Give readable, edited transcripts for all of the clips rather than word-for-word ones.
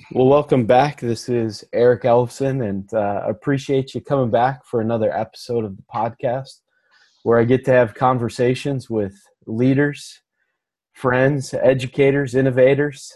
Well, welcome back. This is Eric Ellison, and appreciate you coming back for another episode of the podcast where I get to have conversations with leaders, friends, educators, innovators.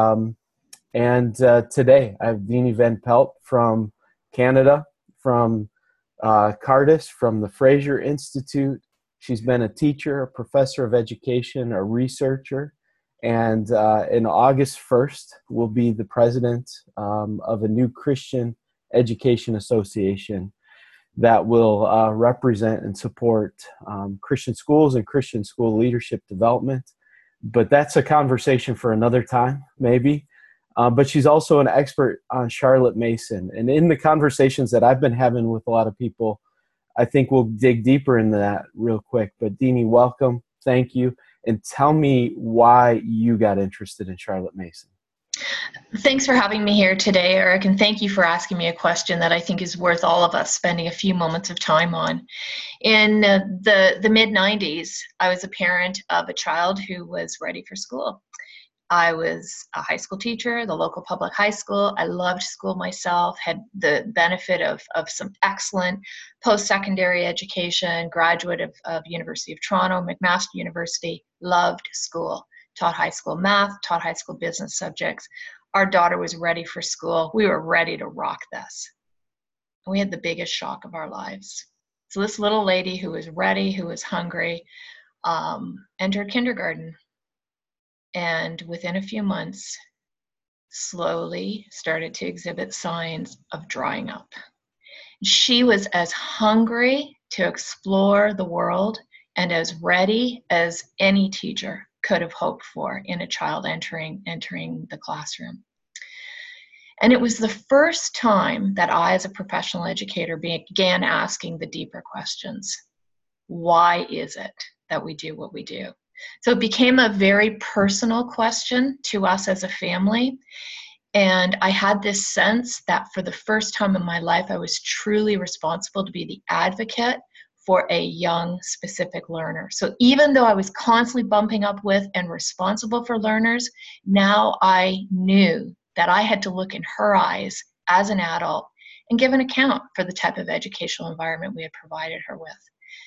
And today I have Dini Van Pelt from Canada, from Cardis, from the Fraser Institute. She's been a teacher, a professor of education, a researcher, and in August 1st will be the president of a new Christian Education Association that will represent and support Christian schools and Christian school leadership development. But that's a conversation for another time, maybe. But she's also an expert on Charlotte Mason. And in the conversations that I've been having with a lot of people, I think we'll dig deeper into that real quick. But Dini, welcome. Thank you. And tell me why you got interested in Charlotte Mason. Thanks for having me here today, Eric, and thank you for asking me a question that I think is worth all of us spending a few moments of time on. In the mid-90s, I was a parent of a child who was ready for school. I was a high school teacher, the local public high school. I loved school myself, had the benefit of some excellent post-secondary education, graduate of University of Toronto, McMaster University, loved school, taught high school math, taught high school business subjects. Our daughter was ready for school. We were ready to rock this. And we had the biggest shock of our lives. So this little lady who was ready, who was hungry, entered kindergarten. And within a few months, slowly started to exhibit signs of drying up. She was as hungry to explore the world and as ready as any teacher could have hoped for in a child entering the classroom. And it was the first time that I, as a professional educator, began asking the deeper questions. Why is it that we do what we do? So it became a very personal question to us as a family. And I had this sense that for the first time in my life, I was truly responsible to be the advocate for a young, specific learner. So even though I was constantly bumping up with and responsible for learners, now I knew that I had to look in her eyes as an adult and give an account for the type of educational environment we had provided her with.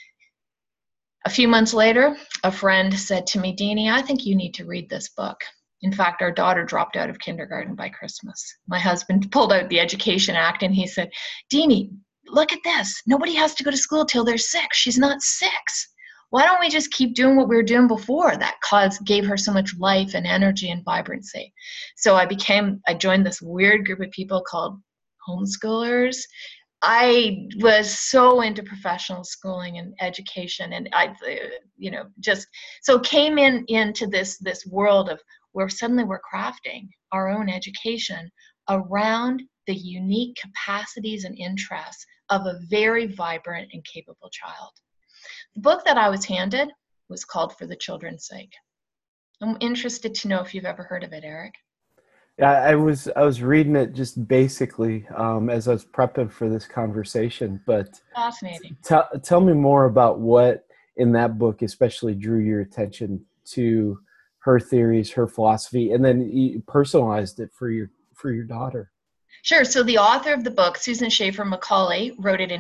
A few months later, a friend said to me, Dini, I think you need to read this book. In fact, our daughter dropped out of kindergarten by Christmas. My husband pulled out the Education Act and he said, Dini, look at this. Nobody has to go to school till they're 6. She's not 6. Why don't we just keep doing what we were doing before? That gave her so much life and energy and vibrancy. So I joined this weird group of people called homeschoolers. I was so into professional schooling and education, and came into this world of where suddenly we're crafting our own education around the unique capacities and interests of a very vibrant and capable child. The book that I was handed was called For the Children's Sake. I'm interested to know if you've ever heard of it, Eric. Yeah, I was reading it just basically as I was prepping for this conversation. But fascinating. Tell me more about what in that book especially drew your attention to her theories, her philosophy, and then you personalized it for your daughter. Sure. So the author of the book, Susan Schaefer Macaulay, wrote it in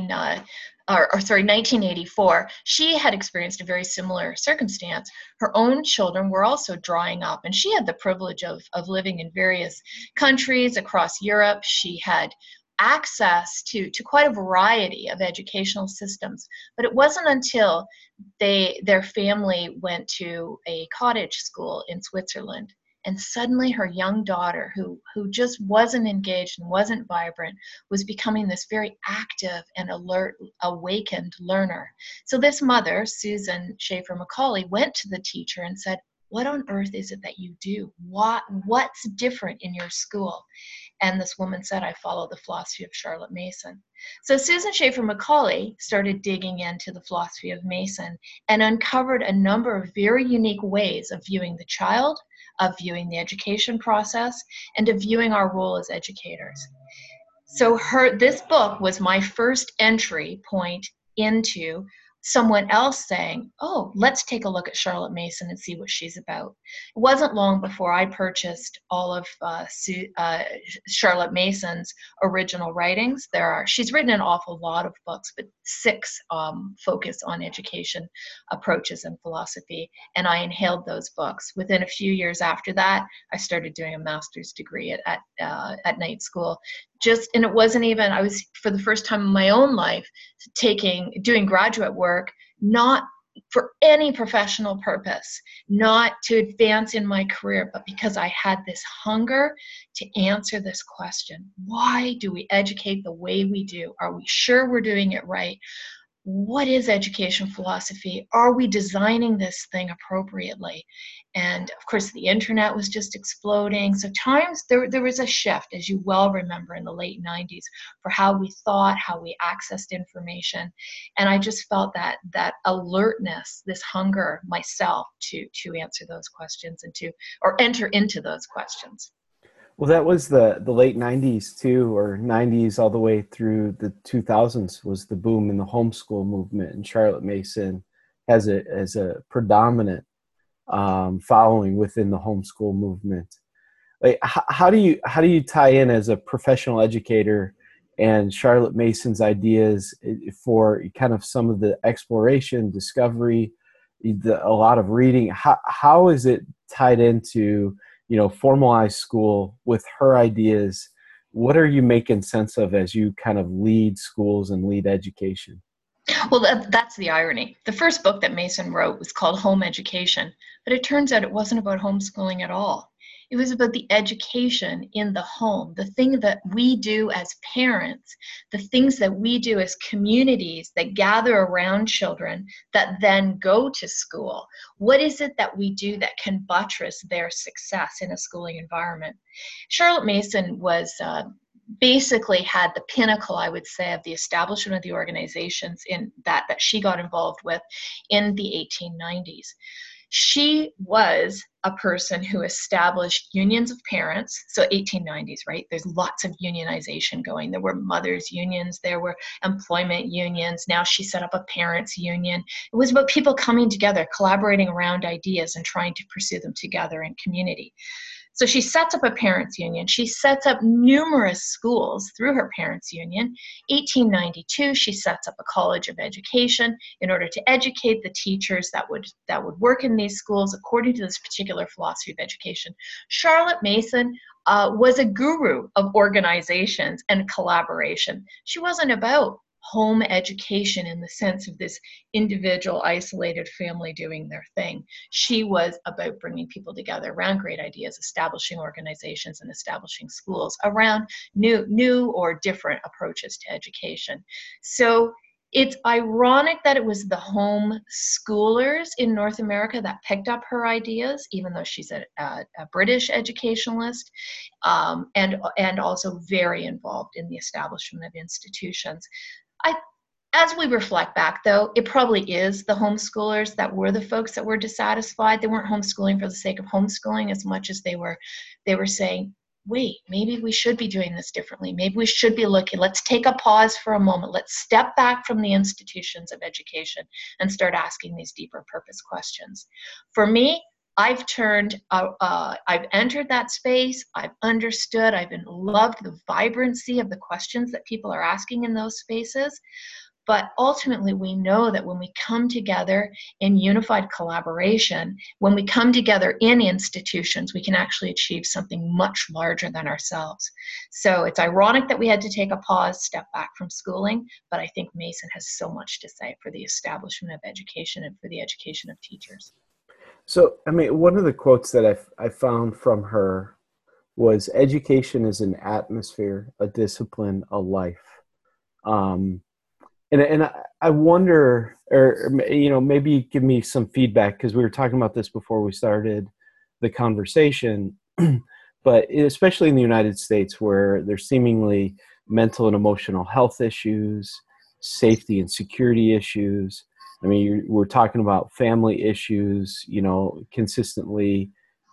1984. She had experienced a very similar circumstance. Her own children were also drying up, and she had the privilege of living in various countries across Europe. She had access to quite a variety of educational systems, but it wasn't until their family went to a cottage school in Switzerland. And suddenly her young daughter, who just wasn't engaged and wasn't vibrant, was becoming this very active and alert, awakened learner. So this mother, Susan Schaefer Macaulay, went to the teacher and said, what on earth is it that you do? What's different in your school? And this woman said, I follow the philosophy of Charlotte Mason. So Susan Schaefer Macaulay started digging into the philosophy of Mason and uncovered a number of very unique ways of viewing the child, of viewing the education process, and of viewing our role as educators. So this book was my first entry point into someone else saying, oh, let's take a look at Charlotte Mason and see what she's about. It wasn't long before I purchased all of Charlotte Mason's original writings. She's written an awful lot of books, but 6 focus on education approaches and philosophy, and I inhaled those books. Within a few years after that, I started doing a master's degree at night school. And it wasn't even, I was, for the first time in my own life, doing graduate work, not for any professional purpose, not to advance in my career, but because I had this hunger to answer this question. Why do we educate the way we do? Are we sure we're doing it right? What is education philosophy? Are we designing this thing appropriately? And of course, the internet was just exploding. So there was a shift, as you well remember, in the late 90s for how we thought, how we accessed information. And I just felt that alertness, this hunger myself to answer those questions or enter into those questions. Well, that was the late 90s too, or 90s all the way through the 2000s was the boom in the homeschool movement. And Charlotte Mason has a predominant following within the homeschool movement. Like, how do you tie in as a professional educator and Charlotte Mason's ideas for kind of some of the exploration, discovery, a lot of reading? How is it tied into, formalized school with her ideas? What are you making sense of as you kind of lead schools and lead education? Well, that's the irony. The first book that Mason wrote was called Home Education, but it turns out it wasn't about homeschooling at all. It was about the education in the home, the thing that we do as parents, the things that we do as communities that gather around children that then go to school. What is it that we do that can buttress their success in a schooling environment? Charlotte Mason was basically had the pinnacle, I would say, of the establishment of the organizations in that she got involved with in the 1890s. She was a person who established unions of parents. So 1890s, right? There's lots of unionization going. There were mothers' unions. There were employment unions. Now she set up a parents' union. It was about people coming together, collaborating around ideas and trying to pursue them together in community. So she sets up a parents' union. She sets up numerous schools through her parents' union. 1892, she sets up a college of education in order to educate the teachers that would work in these schools according to this particular philosophy of education. Charlotte Mason was a guru of organizations and collaboration. She wasn't about home education in the sense of this individual isolated family doing their thing. She was about bringing people together around great ideas, establishing organizations and establishing schools around new or different approaches to education. So it's ironic that it was the home schoolers in North America that picked up her ideas, even though she's a British educationalist, and also very involved in the establishment of institutions. As we reflect back, though, it probably is the homeschoolers that were the folks that were dissatisfied. They weren't homeschooling for the sake of homeschooling as much as they were saying, wait, maybe we should be doing this differently. Maybe we should be looking. Let's take a pause for a moment. Let's step back from the institutions of education and start asking these deeper purpose questions. For me, I've entered that space. I've understood. I've loved the vibrancy of the questions that people are asking in those spaces. But ultimately, we know that when we come together in unified collaboration, when we come together in institutions, we can actually achieve something much larger than ourselves. So it's ironic that we had to take a pause, step back from schooling, but I think Mason has so much to say for the establishment of education and for the education of teachers. So, I mean, one of the quotes that I found from her was, education is an atmosphere, a discipline, a life. And I wonder, or maybe give me some feedback, because we were talking about this before we started the conversation, but especially in the United States, where there's seemingly mental and emotional health issues, safety and security issues. I mean, we're talking about family issues, consistently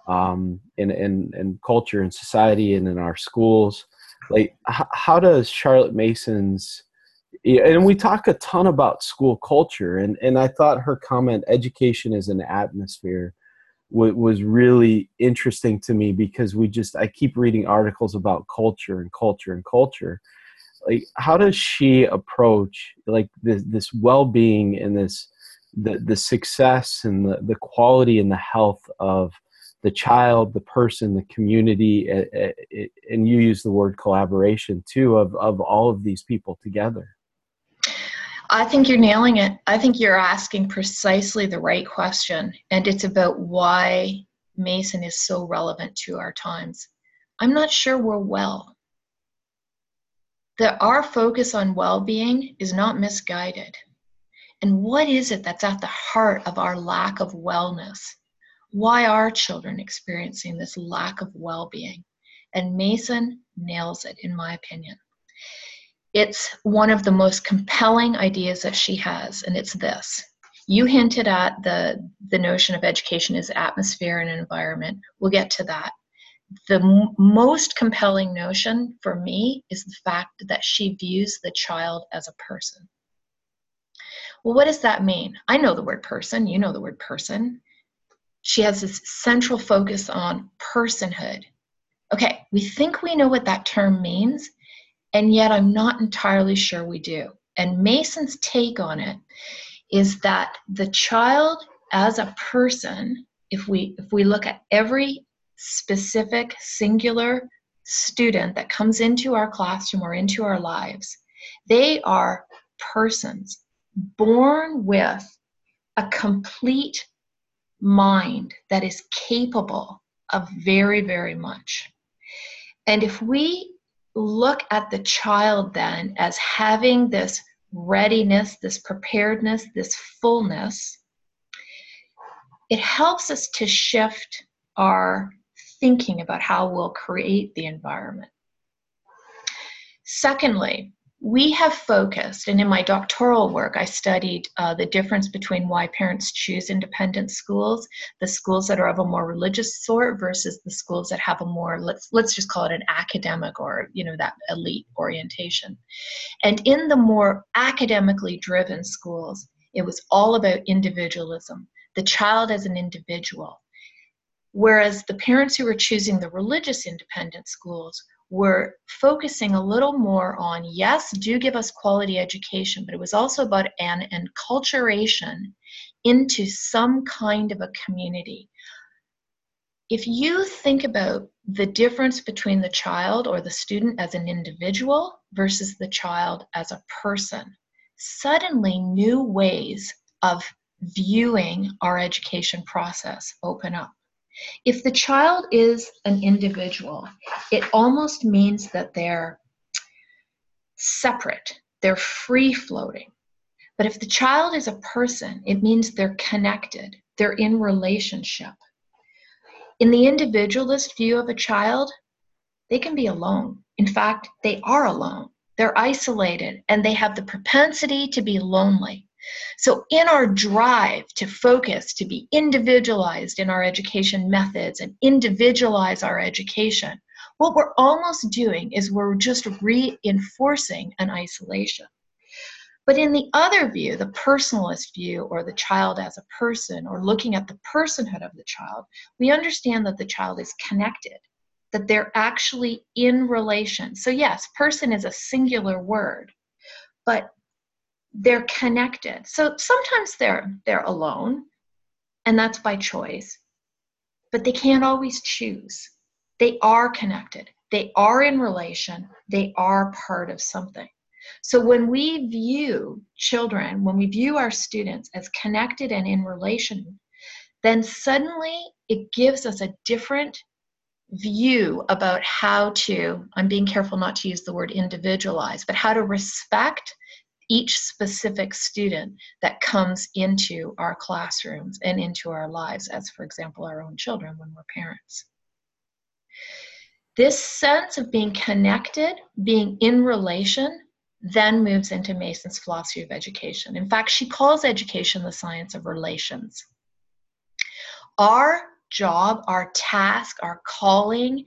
in culture and society and in our schools. Like, how does Charlotte Mason's Yeah, and we talk a ton about school culture, and I thought her comment, education is an atmosphere, was really interesting to me, because I keep reading articles about culture and culture and culture. Like, how does she approach like this well-being and the success and the quality and the health of the child, the person, the community, and you use the word collaboration too, of all of these people together? I think you're nailing it. I think you're asking precisely the right question, and it's about why Mason is so relevant to our times. I'm not sure we're well. Our focus on well-being is not misguided. And what is it that's at the heart of our lack of wellness? Why are children experiencing this lack of well-being? And Mason nails it, in my opinion. It's one of the most compelling ideas that she has, and it's this. You hinted at the notion of education as atmosphere and environment. We'll get to that. The most compelling notion for me is the fact that she views the child as a person. Well, what does that mean? I know the word person. You know the word person. She has this central focus on personhood. Okay, we think we know what that term means, and yet I'm not entirely sure we do. And Mason's take on it is that the child as a person, if we look at every specific singular student that comes into our classroom or into our lives, they are persons born with a complete mind that is capable of very, very much. And if we look at the child then as having this readiness, this preparedness, this fullness, it helps us to shift our thinking about how we'll create the environment. Secondly, we have focused, and in my doctoral work, I studied the difference between why parents choose independent schools, the schools that are of a more religious sort versus the schools that have a more, let's just call it an academic or, that elite orientation. And in the more academically driven schools, it was all about individualism, the child as an individual. Whereas the parents who were choosing the religious independent schools were focusing a little more on, yes, do give us quality education, but it was also about an enculturation into some kind of a community. If you think about the difference between the child or the student as an individual versus the child as a person, suddenly new ways of viewing our education process open up. If the child is an individual, it almost means that they're separate, they're free-floating. But if the child is a person, it means they're connected, they're in relationship. In the individualist view of a child, they can be alone. In fact, they are alone. They're isolated, and they have the propensity to be lonely. So in our drive to focus, to be individualized in our education methods and individualize our education, what we're almost doing is we're just reinforcing an isolation. But in the other view, the personalist view, or the child as a person, or looking at the personhood of the child, we understand that the child is connected, that they're actually in relation. So yes, person is a singular word, but they're connected. So sometimes they're alone, and that's by choice, but they can't always choose. They are connected. They are in relation. They are part of something. So when we view children, when we view our students as connected and in relation, then suddenly it gives us a different view about how to, I'm being careful not to use the word individualize, but how to respect each specific student that comes into our classrooms and into our lives, as for example, our own children when we're parents. This sense of being connected, being in relation, then moves into Mason's philosophy of education. In fact, she calls education the science of relations. Our job, our task, our calling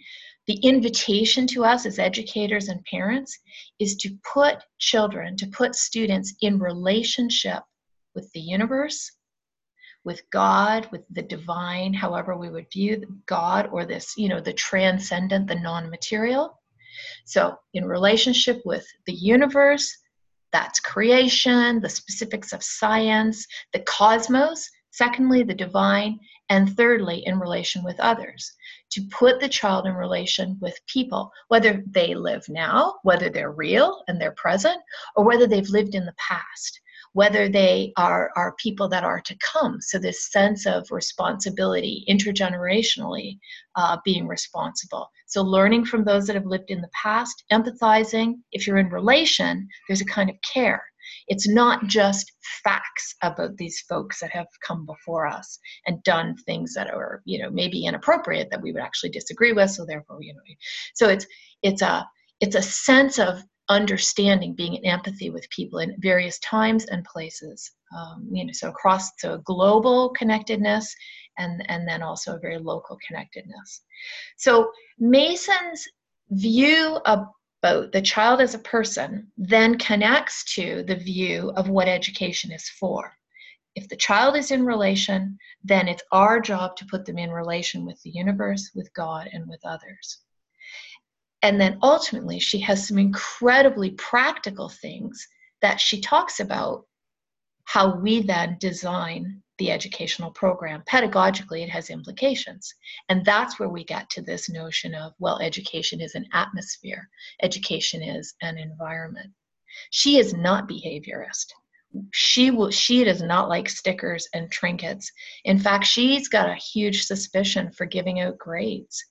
The invitation to us as educators and parents is to put children, to put students in relationship with the universe, with God, with the divine, however we would view God, or this, the transcendent, the non-material. So in relationship with the universe, that's creation, the specifics of science, the cosmos, secondly, the divine, and thirdly, in relation with others. To put the child in relation with people, whether they live now, whether they're real and they're present, or whether they've lived in the past, whether they are people that are to come. So this sense of responsibility, intergenerationally being responsible. So learning from those that have lived in the past, empathizing. If you're in relation, there's a kind of care. It's not just facts about these folks that have come before us and done things that are, maybe inappropriate, that we would actually disagree with. So therefore, so it's a sense of understanding, being in empathy with people in various times and places, so global connectedness, and then also a very local connectedness. So Mason's view about the child as a person then connects to the view of what education is for. If the child is in relation, then it's our job to put them in relation with the universe, with God, and with others. And then ultimately, she has some incredibly practical things that she talks about, how we then design the educational program. Pedagogically, it has implications. And that's where we get to this notion of, well, education is an atmosphere. Education is an environment. She is not behaviorist. She does not like stickers and trinkets. In fact, she's got a huge suspicion for giving out grades.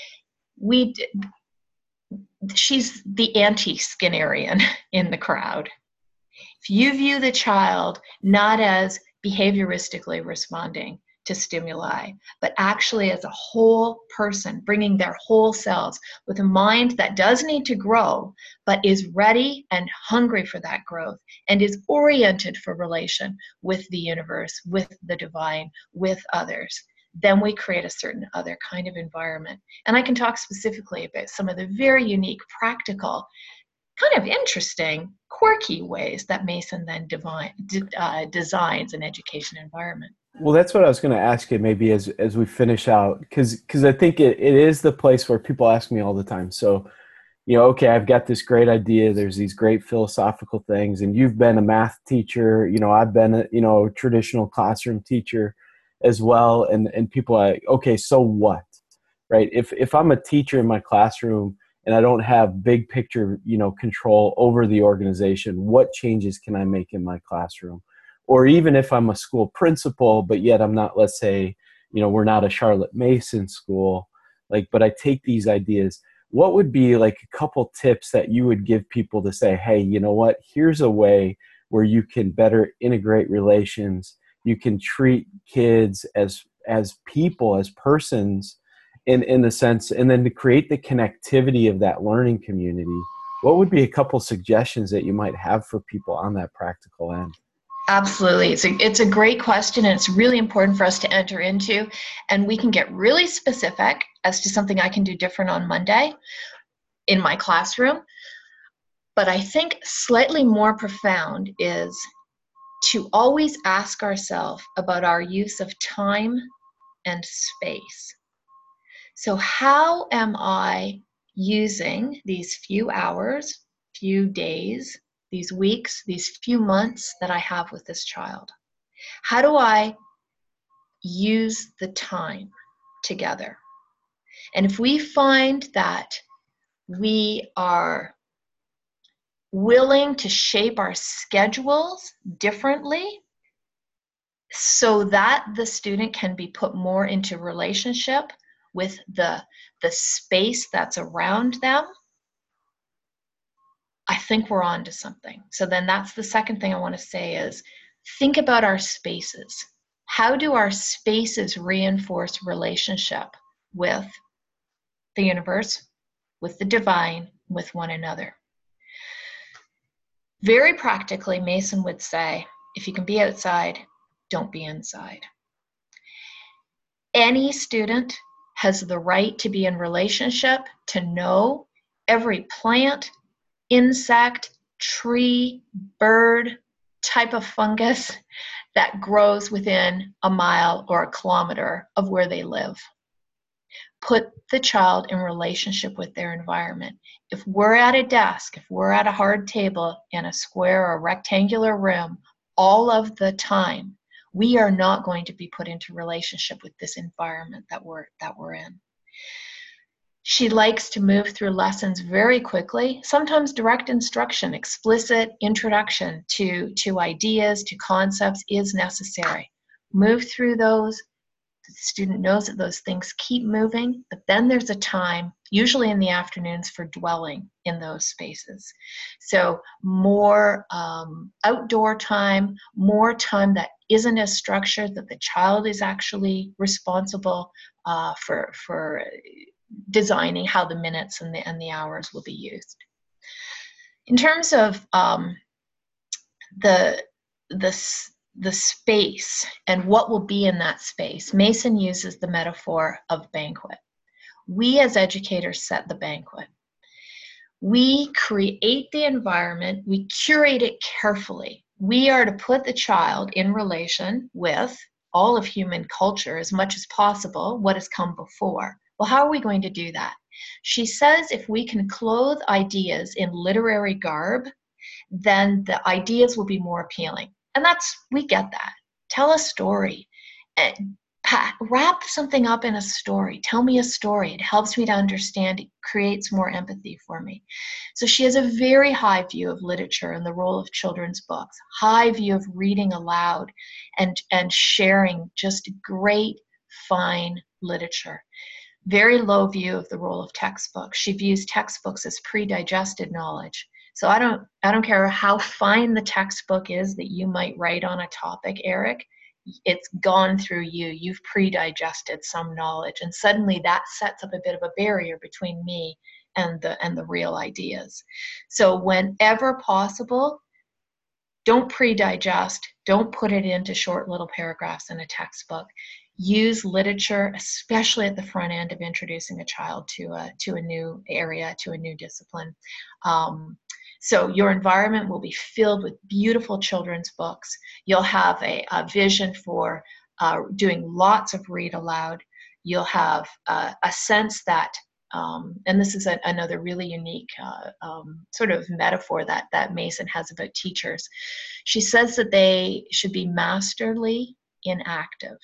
She's the anti-Skinnerian in the crowd. If you view the child not as behavioristically responding to stimuli, but actually as a whole person, bringing their whole selves with a mind that does need to grow, but is ready and hungry for that growth, and is oriented for relation with the universe, with the divine, with others, then we create a certain other kind of environment. And I can talk specifically about some of the very unique, practical, kind of interesting, quirky ways that Mason then designs an education environment. Well, that's what I was going to ask you maybe as we finish out, because I think it is the place where people ask me all the time. So, okay, I've got this great idea. There's these great philosophical things, and you've been a math teacher. I've been a traditional classroom teacher as well. And people are like, okay, so what, right? If I'm a teacher in my classroom and I don't have big picture, control over the organization, what changes can I make in my classroom? Or even if I'm a school principal, but yet I'm not, let's say, we're not a Charlotte Mason school, but I take these ideas. What would be like a couple tips that you would give people to say, hey, you know what, here's a way where you can better integrate relations. You can treat kids as people, as persons in the sense, and then to create the connectivity of that learning community. What would be a couple suggestions that you might have for people on that practical end? Absolutely. It's a great question, and it's really important for us to enter into. And we can get really specific as to something I can do different on Monday in my classroom. But I think slightly more profound is to always ask ourselves about our use of time and space. So how am I using these few hours, few days, these weeks, these few months that I have with this child? How do I use the time together? And if we find that we are willing to shape our schedules differently so that the student can be put more into relationship with the space that's around them, I think we're on to something. So then that's the second thing I want to say is think about our spaces. How do our spaces reinforce relationship with the universe, with the divine, with one another? Very practically, Mason would say, if you can be outside, don't be inside. Any student has the right to be in relationship, to know every plant, insect, tree, bird, type of fungus that grows within a mile or a kilometer of where they live. Put the child in relationship with their environment. If we're at a desk, if we're at a hard table in a square or rectangular room all of the time, we are not going to be put into relationship with this environment that we're in. She likes to move through lessons very quickly, sometimes direct instruction, explicit introduction to ideas, to concepts is necessary. Move through those. The student knows that those things keep moving, but then there's a time, usually in the afternoons, for dwelling in those spaces. So more outdoor time, more time that isn't as structured, that the child is actually responsible for designing how the minutes and the hours will be used. In terms of the space and what will be in that space, Mason uses the metaphor of banquet. We as educators set the banquet. We create the environment, we curate it carefully. We are to put the child in relation with all of human culture as much as possible, what has come before. Well, how are we going to do that? She says if we can clothe ideas in literary garb, then the ideas will be more appealing. And we get that. Tell a story. Wrap something up in a story. Tell me a story. It helps me to understand. It creates more empathy for me. So she has a very high view of literature and the role of children's books, high view of reading aloud and sharing just great, fine literature. Very low view of the role of textbooks. She views textbooks as pre-digested knowledge. So I don't care how fine the textbook is that you might write on a topic, Eric. It's gone through you. You've pre-digested some knowledge, and suddenly that sets up a bit of a barrier between me and the real ideas. So whenever possible, don't pre-digest. Don't put it into short little paragraphs in a textbook. Use literature, especially at the front end of introducing a child to a new area, to a new discipline. So your environment will be filled with beautiful children's books. You'll have a vision for doing lots of read aloud. You'll have a sense that, and this is another really unique sort of metaphor that Mason has about teachers. She says that they should be masterly inactive.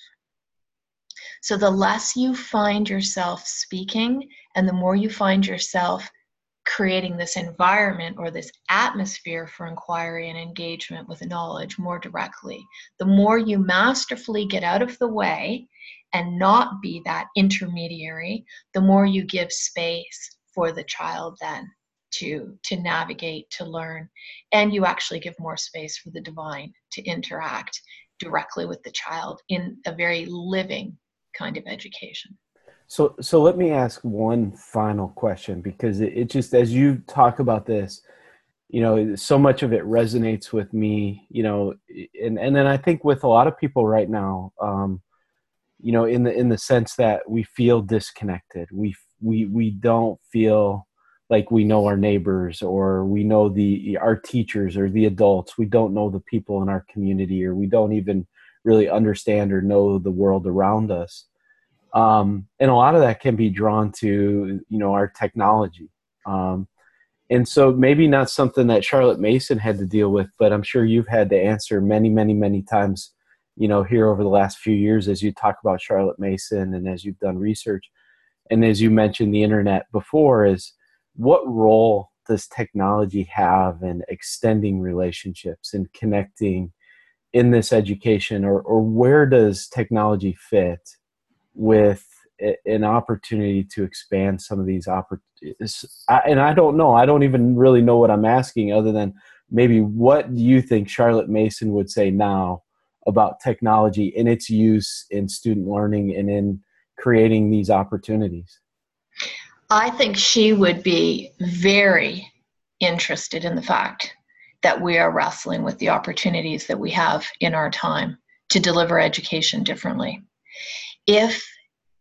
So the less you find yourself speaking and the more you find yourself creating this environment or this atmosphere for inquiry and engagement with knowledge more directly, the more you masterfully get out of the way and not be that intermediary, the more you give space for the child then to navigate, to learn, and you actually give more space for the divine to interact directly with the child in a very living kind of education. So let me ask one final question, because it just, as you talk about this, so much of it resonates with me, and then I think with a lot of people right now, in the sense that we feel disconnected. We don't feel like we know our neighbors, or we know our teachers or the adults. We don't know the people in our community, or we don't even really understand or know the world around us. And a lot of that can be drawn to, our technology. And so maybe not something that Charlotte Mason had to deal with, but I'm sure you've had to answer many, many, many times, here over the last few years, as you talk about Charlotte Mason and as you've done research. And as you mentioned the internet before, is what role does technology have in extending relationships and connecting in this education, or where does technology fit with an opportunity to expand some of these opportunities? And I don't know. I don't even really know what I'm asking, other than maybe what do you think Charlotte Mason would say now about technology in its use in student learning and in creating these opportunities? I think she would be very interested in the fact that we are wrestling with the opportunities that we have in our time to deliver education differently. If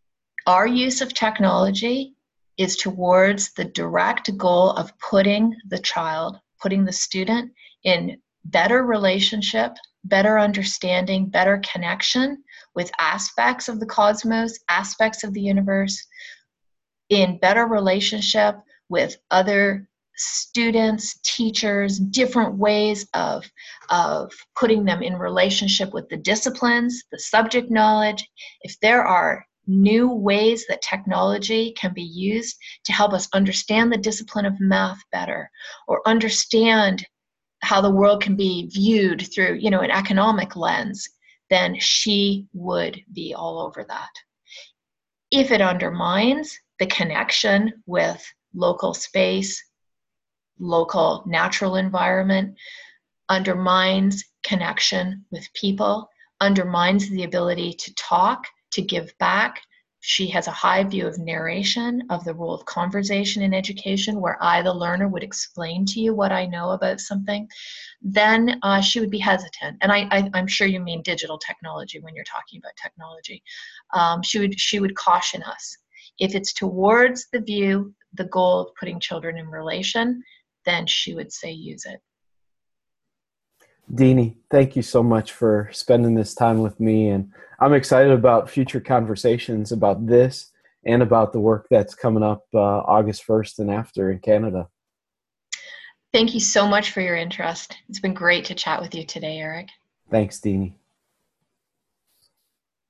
Our use of technology is towards the direct goal of putting the student in better relationship, better understanding, better connection with aspects of the cosmos, aspects of the universe, in better relationship with other students, teachers, different ways of putting them in relationship with the disciplines, the subject knowledge. If there are new ways that technology can be used to help us understand the discipline of math better, or understand how the world can be viewed through, an economic lens, then she would be all over that. If it undermines the connection with local space, local natural environment, undermines connection with people, undermines the ability to talk, to give back. She has a high view of narration, of the role of conversation in education, where I, the learner, would explain to you what I know about something. Then she would be hesitant. And I'm sure you mean digital technology when you're talking about technology. She would caution us. If it's towards the goal of putting children in relation, then she would say use it. Deanie, thank you so much for spending this time with me, and I'm excited about future conversations about this and about the work that's coming up August 1st and after in Canada. Thank you so much for your interest. It's been great to chat with you today, Eric. Thanks, Deanie.